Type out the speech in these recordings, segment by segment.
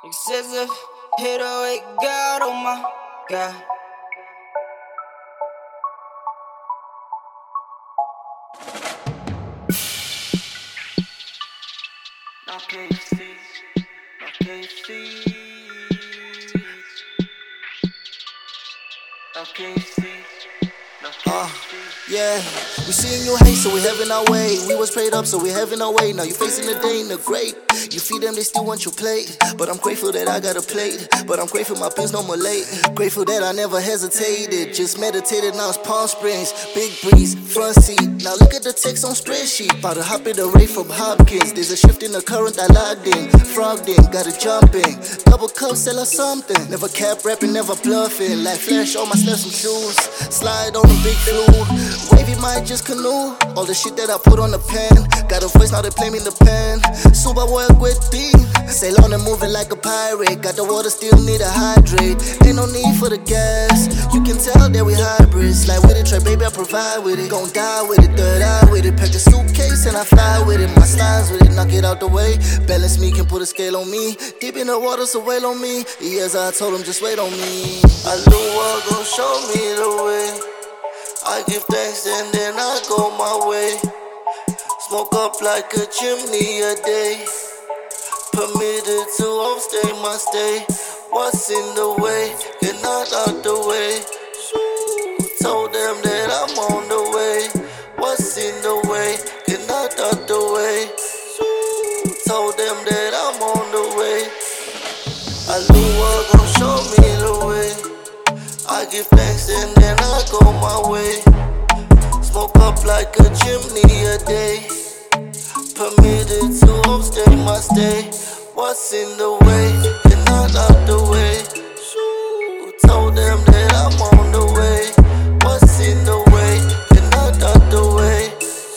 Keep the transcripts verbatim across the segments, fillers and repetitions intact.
Excessive, hit away, God, oh my God. Now can you see? Now can you see? Now can you see? Now can Uh, you see? yeah, we seeing you hate, so we having our way. We was prayed up, so we having our way. Now you facing the day in the great. You feed them, they still want your plate. But I'm grateful that I got a plate. But I'm grateful my pins no more late. Grateful that I never hesitated. Just meditated, now it's Palm Springs. Big breeze, front seat. Now look at the text on spreadsheet. About to hop in the ray from Hopkins. There's a shift in the current, I logged in. Frogged in, gotta jump in. Double cup, sell her something. Never cap rapping, never bluffing. Like Flash on my slept some shoes. Slide on the big flu. Wavy might just canoe. All the shit that I put on the pen. Got a voice, now they play me in the pen. Super boy with thing. Sail on and moving like a pirate. Got the water, still need to hydrate. Ain't no need for the gas. You can tell that we hybrids. Like with it, try baby, I provide with it. Gon' die with it, third eye with it. Pack the suitcase and I fly with it. My slides with it, knock it out the way. Balance me, can put a scale on me. Deep in the water, so wail on me. Yes, I told him just wait on me. Allah gon' show me the way. I give thanks and then I go my way. Smoke up like a chimney a day. Permitted to upstay my stay. What's in the way? Get knocked out the way. Told them that I'm on the way. What's in the way? Get knocked out the way. Told them that I'm on the way. Allah gon' show me the way. I give thanks and then I go my way. Smoke up like a chimney a day. Permitted to upstay my stay. What's in the way? Get knocked out the way. Told them that I'm on the way. What's in the way? Get knocked out the way.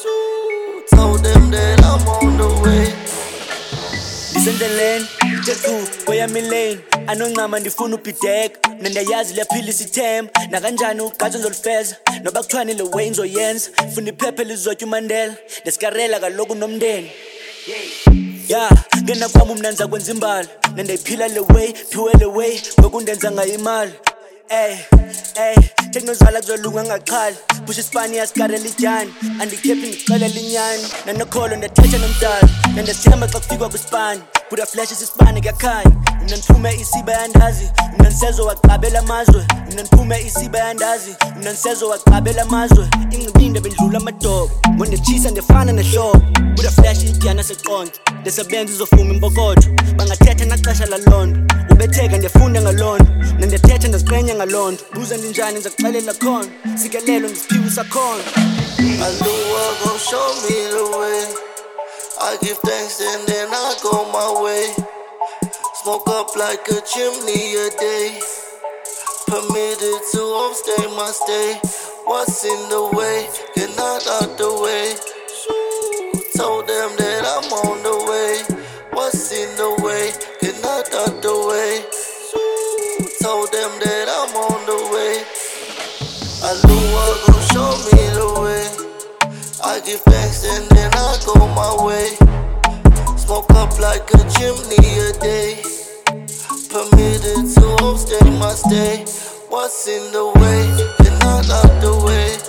Told them that I'm on the way. Ndisendleleni ntethu kweyami lane anoncama ndifuna ubhideka nandiyayazi liyaphilisa ithemba nakanjani uqatha ngizolifeza noba kuthiwani le way ngizoyenza funa iphephe lizotya umandela ndesikarela kaloku nomndeni ya ngena kwami umnanza kwenza imbali nandayiphila le way phiwe le way ngokundenza ngayo imali ey ey teknozala kuzolunga ngaxhali busha isipani yasikarela ityani andikhephi ndixelela inyani nanokholo ndathetha nomdala nandasithemba xa kufikwa kwispani buda flash isisibane kuyakhanya mna ndiphume isiba yandazi mna ndisezo waqabela amazwe mna ndiphume isiba yandazi mna ndisezo waqabela amazwe ingqibinde bendlula amadobo ngondetshisa ndefana nehlobo buda flash ityana seqonto ndesebenza izofuma impokotho bangathetha naxesha lalondo ubetheka ndiyafunda ngalondo nandethetha ndaziqenya ngalondo buza ndinjani ndizakuxelela khona sikelelo ndisiphiwe isakhona Allah gon' show me the way. I give thanks and then I go my way. Smoke up like a chimney a day. Permitted to upstay my stay. What's in the way? Get knocked out the way. Told them that I'm on the way. What's in the way? Get knocked out the way. Told them that I'm on the way. Allah gon' show me the way. I give thanks and then I go my way. Smoke up like a chimney a day. Permitted to upstay my stay. What's in the way? Get knocked out the way.